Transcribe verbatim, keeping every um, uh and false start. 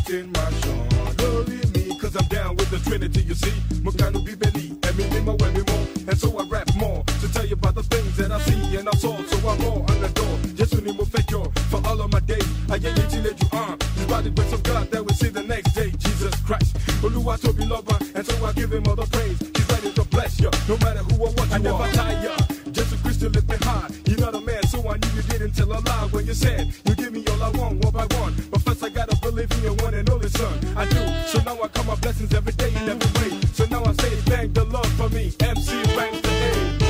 information. Lórí mi, cause I'm down with the Trinity, you see. Mo kanu bíbélì, ẹ̀mí mímọ́ wẹ̀mí mọ́. And so I rap more to tell you about the things that I see and I saw. So I'm more on the door. Jésù ni mo fẹ́ jọ for all of my days. Ayẹyẹ tí lè jù hàn. It's by the grace of God that we see the next day. Jesus Christ. Olúwa tóbi lọ́ba. And so I give him all the praise. He's ready to bless you. No matter who or what you I never are. Tire. Jesus Christ lift me high. You're not a man, so I knew you didn't tell a lie when you said you give me all I want, one by one. But first I gotta believe in your one and only son. I do. So now I count my blessings every day in every way. So now I say thank the Lord for me. M C ranks the A.